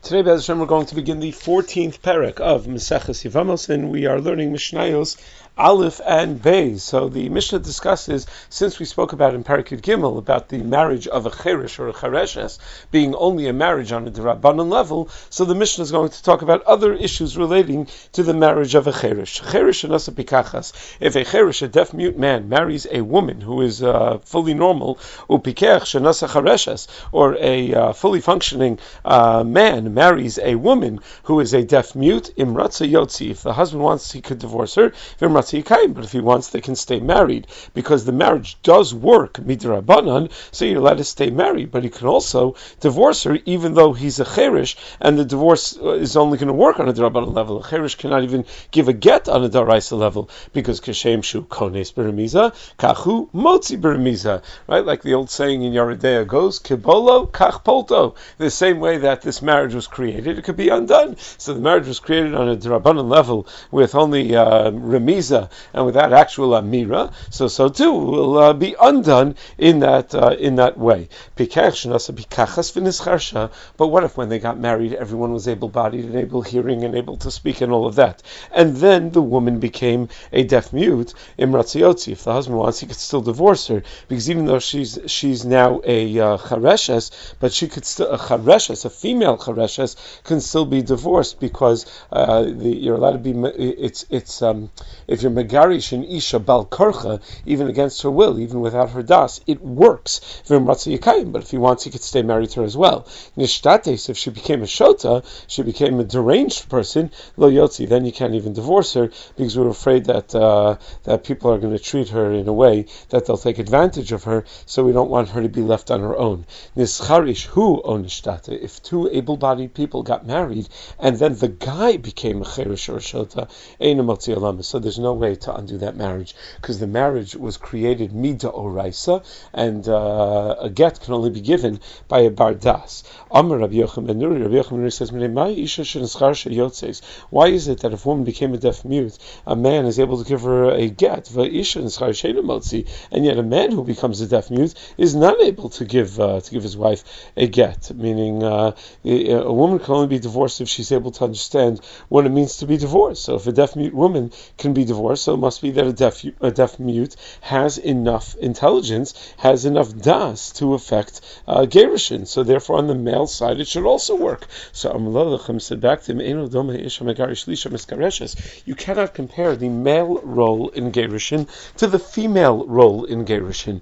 Today, Be'ez Hashem, we're going to begin the 14th parak of Maseches Yevamos, and we are learning Mishnayos Aleph and Beis. So the Mishnah discusses, since we spoke about in Parak Yud Gimel, about the marriage of a cheresh or a chereshes being only a marriage on a D'Rabbanan level, so the Mishnah is going to talk about other issues relating to the marriage of a cheresh. Cheresh and asa pikachas. If a cheresh, a deaf-mute man, marries a woman who is fully normal, upikech shenasa chereshes, or a fully functioning man marries a woman who is a deaf-mute, imratza yotzi. If the husband wants, he could divorce her. But if he wants, they can stay married, because the marriage does work midrabanan, so you're allowed to stay married. But he can also divorce her, even though he's a cheresh, and the divorce is only going to work on a drabanan level. A cheresh cannot even give a get on a daraisa level, because kashem shu kones beremiza kachu motzi beremiza, right? Like the old saying in Yaredea goes, kibolo kach polto. The same way that this marriage was created, it could be undone. So the marriage was created on a drabanan level with only remiza and without actual amira, so too will be undone in that way. But what if when they got married, everyone was able-bodied and able hearing and able to speak and all of that, and then the woman became a deaf mute? Imratziotzi. If the husband wants, he could still divorce her, because even though she's now a chareshes, but she could still, a chareshes, a female chareshes, can still be divorced, because you're allowed to be. If you're megarish an isha bal karcha, even against her will, even without her das, it works. But if he wants, he could stay married to her as well. Nishtates, if she became a shota, she became a deranged person, lo yotzi, then you can't even divorce her, because we're afraid that people are going to treat her in a way that they'll take advantage of her, so we don't want her to be left on her own. Nischarish hu o nishtate, if two able-bodied people got married, and then the guy became a cherish or a shota, ein motzi alama, so there's no way to undo that marriage, because the marriage was created mida oraisa, and a get can only be given by a bardas. Amar Rabbi Yochanan ben Nuri, Rabbi Yochanan ben Nuri says, why is it that if a woman became a deaf mute, a man is able to give her a get, and yet a man who becomes a deaf mute is not able to give his wife a get? Meaning, a woman can only be divorced if she's able to understand what it means to be divorced. So if a deaf mute woman can be divorced, so it must be that a deaf mute has enough intelligence, has enough das to affect gerushin. So therefore, on the male side, it should also work. So Amar said back to him, you cannot compare the male role in gerushin to the female role in gerushin.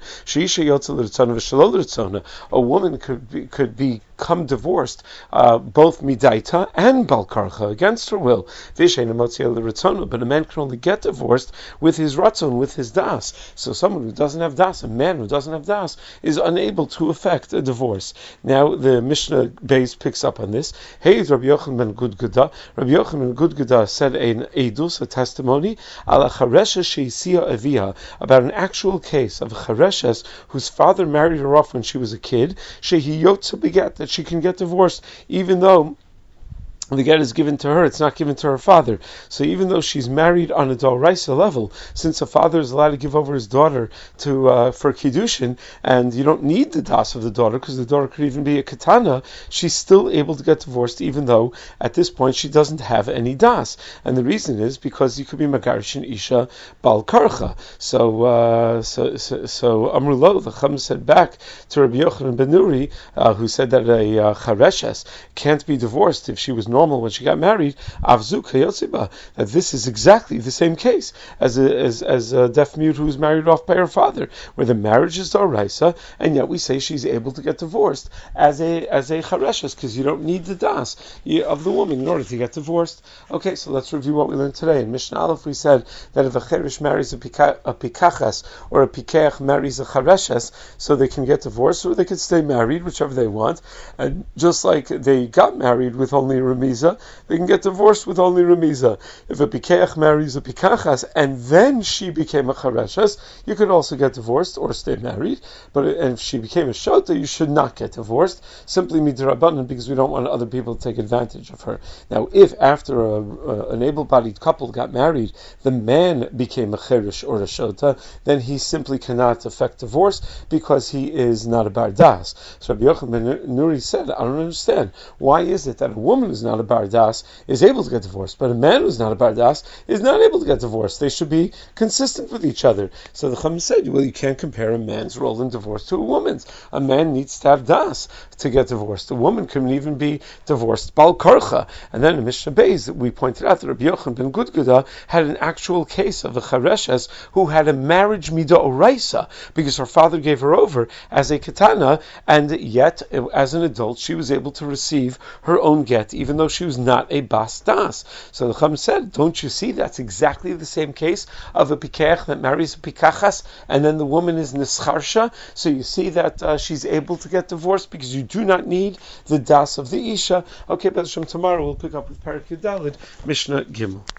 A woman could become divorced both midaita and balkarcha, against her will. But a man can only get divorced with his ratzon, with his das. So someone who doesn't have das, a man who doesn't have das, is unable to effect a divorce. Now the Mishnah Beis picks up on this. Hey, Rabbi Yochanan ben Gudgada. Rabbi Yochanan ben Gudgada said an edus, a testimony, ala chareshes sheisia avia, about an actual case of a chareshes whose father married her off when she was a kid, shehi yotza beget, that she can get divorced even though the get is given to her, it's not given to her father. So even though she's married on a doraisa level, since a father is allowed to give over his daughter for kiddushin, and you don't need the das of the daughter, because the daughter could even be a katana, she's still able to get divorced, even though at this point she doesn't have any das. And the reason is because you could be magarish and isha bal karcha. So Amrulo, the Chum said back to Rabbi Yochanan ben Nuri, who said that a chareshes can't be divorced if she was normal when she got married, that this is exactly the same case as a deaf mute who's married off by her father, where the marriage is doraisa, and yet we say she's able to get divorced as a chareshes, because you don't need the das of the woman in order to get divorced. Okay, so let's review what we learned today. In Mishnah Aleph we said that if a cheresh marries a pikachas, or a pikeach marries a chareshes, so they can get divorced, or they can stay married, whichever they want. And just like they got married with only a remiza, they can get divorced with only remiza. If a pikeach marries a pikachas and then she became a chareshes, you could also get divorced or stay married. But if she became a shota, you should not get divorced, simply midrabanan, because we don't want other people to take advantage of her. Now, if after an able-bodied couple got married, the man became a cheresh or a shota, then he simply cannot effect divorce because he is not a bardas. So Rabbi Yochanan ben Nuri said, I don't understand. Why is it that a woman who's not a bardas is able to get divorced, but a man who's not a bardas is not able to get divorced? They should be consistent with each other. So the Chacham said, well, you can't compare a man's role in divorce to a woman's. A man needs to have das to get divorced. A woman can even be divorced bal karcha. And then in Mishnah Beis, we pointed out that Rabbi Yochanan ben Gudguda had an actual case of a chareshes who had a marriage midah oraisa because her father gave her over as a katana, and yet as an adult she was able to receive her own get even though she was not a bas das. So the Chacham said, don't you see, that's exactly the same case of a pikech that marries a pikachas and then the woman is nischarsha. So you see that she's able to get divorced because you do not need the das of the isha. Okay, B'ezras Hashem, tomorrow we'll pick up with Parak Yudalid, Mishnah Gimel.